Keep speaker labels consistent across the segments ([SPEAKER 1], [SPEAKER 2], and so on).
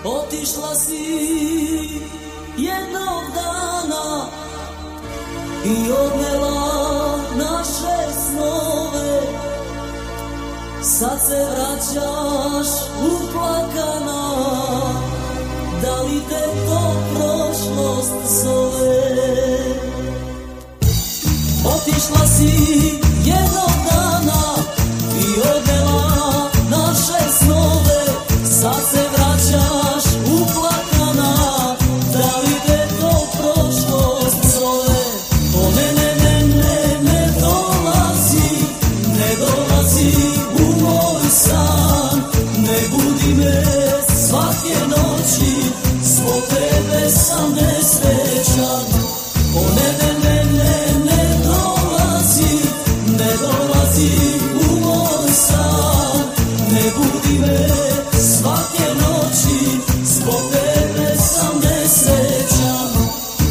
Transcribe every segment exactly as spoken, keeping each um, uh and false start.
[SPEAKER 1] Otišla si jednog dana i odnela naše snove. Sad se vraćaš uplakana, da li te to prošlost zove? Otišla si jednog dana i odnela naše snove. Sad se vraćaš uplakana, da li te to prošlost zove? O ne, ne, ne, ne, ne dolazi, ne dolazi u moj san. Ne budi me svake noći, zbog tebe sam nesrećan. O ne, ne, ne, ne, ne dolazi, ne dolazi u moj san. Ne budi me svake noći, zbog tebe sam nesrećan.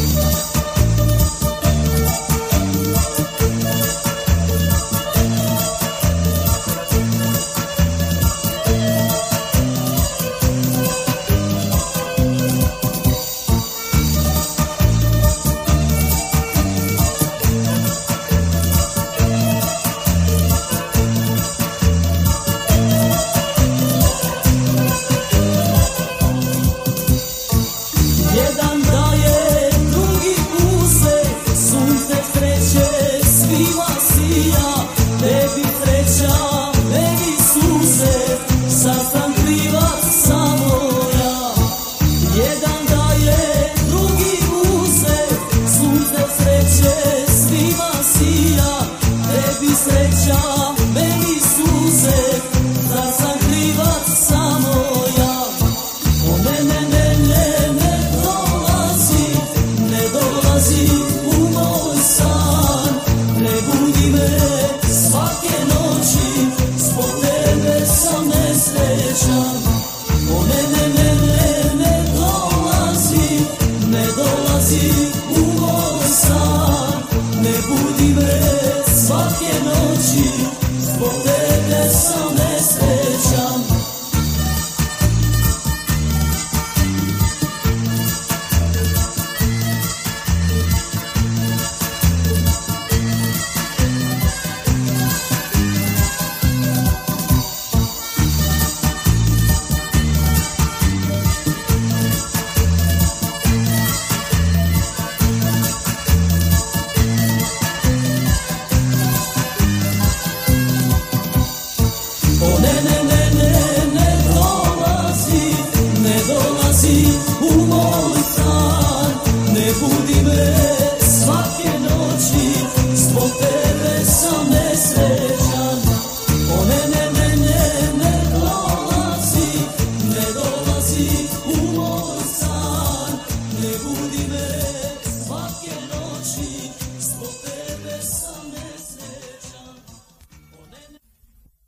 [SPEAKER 1] Jedan daje, drugi puze, sunce sreće svima sija. Tebi sreća, meni suze, sad sam krivac samo ja. Jedan daje, drugi puze, sunce sreće svima sija. Tebi sreća, meni suze, sad sam krivac samo ja. O ne, ne, ne, ne, ne dolazi, ne dolazi u moj san. Ne budi me svake noći, zbog tebe sam nesrećan. O ne, ne, ne, ne